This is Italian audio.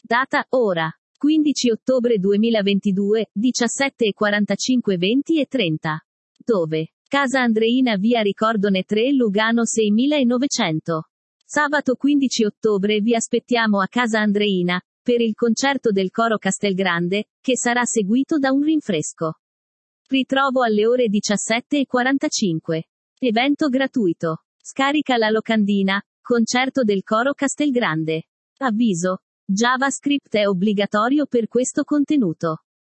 Data, ora. 15 ottobre 2022, 17:45, 20 e 30. Dove? Casa Andreina, via Ricordone 3, Lugano 6900. Sabato 15 ottobre vi aspettiamo a Casa Andreina, per il concerto del Coro Castelgrande, che sarà seguito da un rinfresco. Ritrovo alle ore 17:45. Evento gratuito. Scarica la locandina, concerto del Coro Castelgrande. Avviso. JavaScript è obbligatorio per questo contenuto.